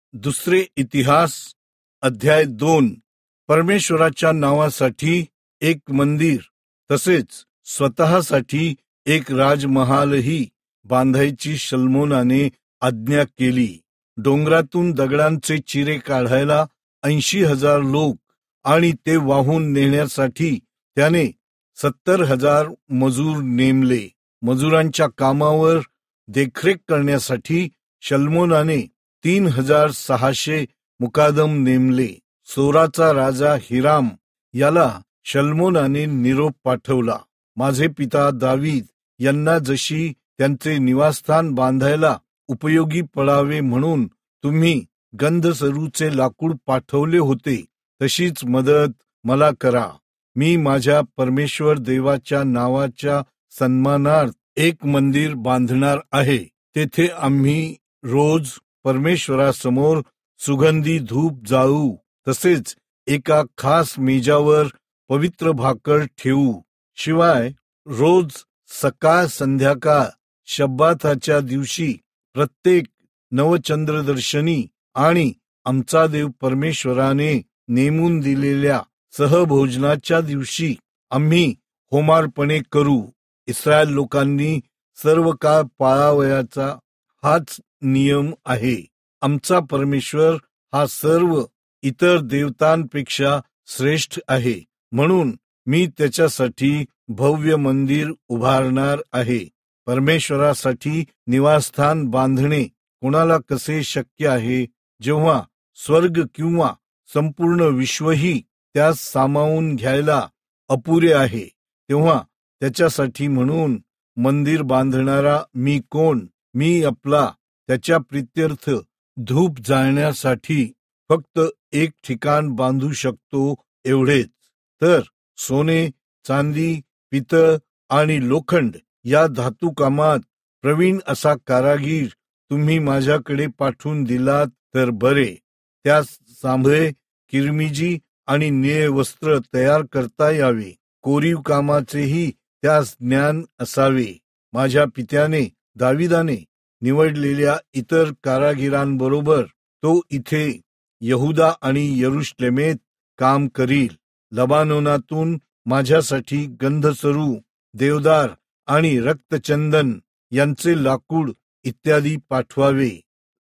दुसरे इतिहास अध्याय 2. परमेश्वराच्या नावासाठी एक मंदिर तसेच स्वतःसाठी एक राजमहालही बांधायची शल्मोनाने आज्ञा केली. डोंगरातून दगडांचे चिरे काढायला 80,000 लोक आणि ते वाहून नेण्यासाठी त्याने 70,000 मजूर नेमले. मजुरांच्या कामावर देखरेख करण्यासाठी शल्मोनाने 3,600 मुकादम नेमले. सोराचा राजा हिराम याला शल्मोनाने निरोप पाठवला. माझे पिता दावीद यांना जशी त्यांचे निवासस्थान बांधायला उपयोगी पडावे म्हणून तुम्ही गंधसरूचे लाकूड पाठवले होते, तशीच मदत मला करा. मी माझ्या परमेश्वर देवाच्या नावाच्या सन्मानार्थ एक मंदिर बांधणार आहे. तेथे आम्ही रोज परमेश्वरासमोर सुगंधी धूप जाळू. तसेच एका खास मेजावर पवित्र भाकर ठेवू. शिवाय रोज सकाळ संध्याकाळ शब्बाताच्या दिवशी प्रत्येक नवचंद्रदर्शनी आणि आमचा देव परमेश्वराने नेमून दिलेल्या सहभोजनाच्या दिवशी आम्ही होमार्पणे करू. इस्रायल लोकांनी सर्व काळ पाळावयाचा हाच नियम आहे. आमचा परमेश्वर हा सर्व इतर देवतांपेक्षा श्रेष्ठ आहे, म्हणून मी त्याच्यासाठी भव्य मंदिर उभारणार आहे. परमेश्वरासाठी निवासस्थान बांधणे कोणाला कसे शक्य आहे, जेव्हा स्वर्ग किंवा संपूर्ण विश्वही त्यास सामावून घ्यायला अपुरे आहे. तेव्हा त्याच्यासाठी म्हणून मंदिर बांधणारा मी कोण? मी आपला त्याच्या प्रित्यर्थ धूप जाळण्यासाठी फक्त एक ठिकाण बांधू शकतो, एवढेच. तर सोने, चांदी, पितळ आणि लोखंड या धातुकामात प्रवीण असा कारागीर तुम्ही माझ्याकडे पाठवून दिलात तर बरे. त्यास जांभळे, किरमिजी आणि निळे वस्त्र तयार करता यावे. कोरीव कामाचेही त्यास ज्ञान असावे. माझ्या पित्याने दाविदाने निवडलेल्या इतर कारागिरांबरोबर तो इथे यहुदा आणि यरुशलेमेत काम करील. लबानोनातून माझ्यासाठी गंधसरू, देवदार आणि रक्तचंदन यांचे लाकूड इत्यादी पाठवावे.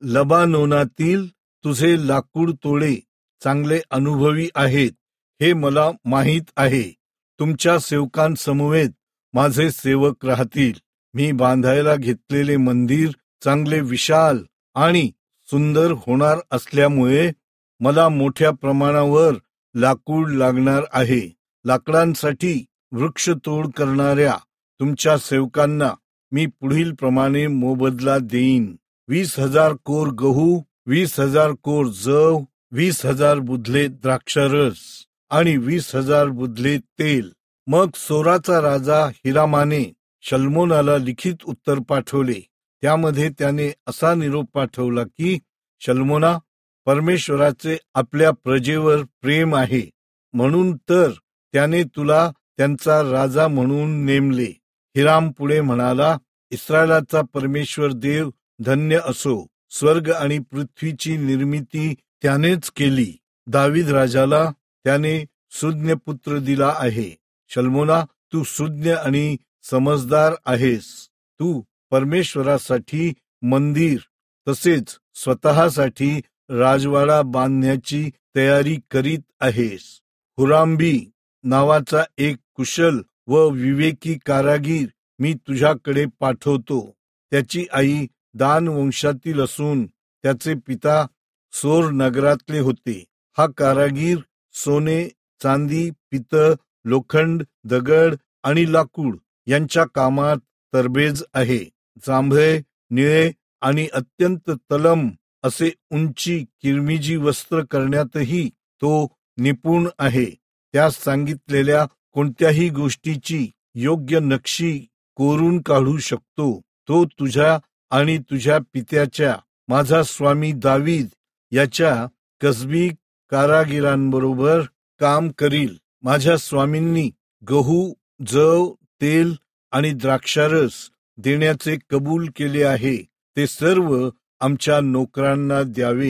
लबानोनातील तुझे लाकूड तोडे चांगले अनुभवी आहेत, हे मला माहीत आहे. तुमच्या सेवकांसमवेत माझे सेवक राहतील. मी बांधायला घेतलेले मंदिर चांगले विशाल आणि सुंदर होणार असल्यामुळे मला मोठ्या प्रमाणावर लाकूड लागणार आहे. लाकडांसाठी वृक्षतोड करणाऱ्या तुमच्या सेवकांना मी पुढील प्रमाणे मोबदला देईन. 20,000 कोर गहू, 20,000 कोर जव, 20,000 बुधले द्राक्षारस आणि 20,000 बुधले तेल. मग सोराचा राजा हिरामाने शल्मोनाला लिखित उत्तर पाठवले. त्यामध्ये त्याने असा निरोप पाठवला की, शल्मोना, परमेश्वराचे आपल्या प्रजेवर प्रेम आहे, म्हणून तर त्याने तुला त्यांचा राजा म्हणून नेमले. हिराम पुढे म्हणाला, इस्रायलाचा परमेश्वर देव धन्य असो. स्वर्ग आणि पृथ्वीची निर्मिती त्यानेच केली. दावीद राजाला त्याने सुज्ञ पुत्र दिला आहे. शल्मोना, तू सुज्ञ आणि समजदार आहेस. तू परमेश्वरासाठी मंदिर तसेच स्वतःसाठी राजवाडा बांधण्याची तयारी करीत आहेस. हुराम्बी नावाचा एक कुशल व विवेकी कारागीर मी तुझ्याकडे पाठवतो. त्याची आई दान वंशातील असून त्याचे पिता सोर नगरातले होते. हा कारागीर सोने, चांदी, पितळ, लोखंड, दगड आणि लाकूड यांच्या कामात तरबेज आहे. जांभळे, निळे आणि अत्यंत तलम असे उंची किरमिजी वस्त्र करण्यातही तो निपुण आहे. त्यास सांगितलेल्या कोणत्याही गोष्टीची योग्य नक्षी कोरून काढू शकतो. तो तुझ्या आणि तुझ्या पित्याच्या, माझा स्वामी दावीद याच्या कसबी कारागिरांबरोबर काम करील. माझ्या स्वामींनी गहू, जव, तेल आणि द्राक्षारस देण्याचे कबूल केले आहे. ते सर्व आमच्या नोकरांना द्यावे.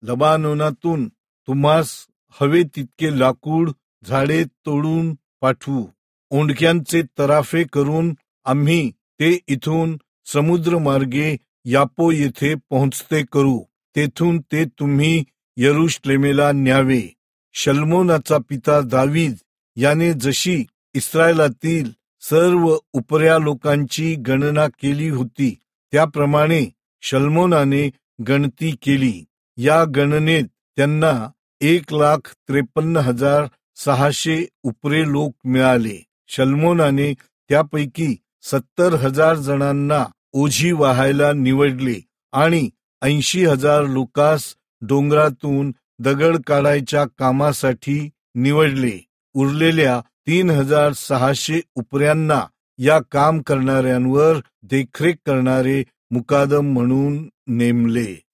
लबानोनातून तुम्हास हवे तितके लाकूड झाडे तोडून पाठवू. ओंडक्यांचे तराफे करून आम्ही ते इथून समुद्रमार्गे यापो येथे पोहोचते करू. तेथून ते तुम्ही यरुशलेमेला न्यावे. शल्मोनाचा पिता दावीद याने जशी इस्रायलातील सर्व उपऱ्या लोकांची गणना केली होती त्याप्रमाणे शल्मोनाने गणती केली. या गणनेत त्यांना 1,53,600 उपरे लोक मिळाले. शल्मोनाने त्यापैकी 70,000 जणांना ओझी वाहायला निवडले आणि 80,000 लोकांस डोंगरातून दगड काढायच्या कामासाठी निवडले. उरलेल्या 3,600 उपऱ्यांना या काम करणाऱ्यांवर देखरेख करणारे मुकादम म्हणून नेमले.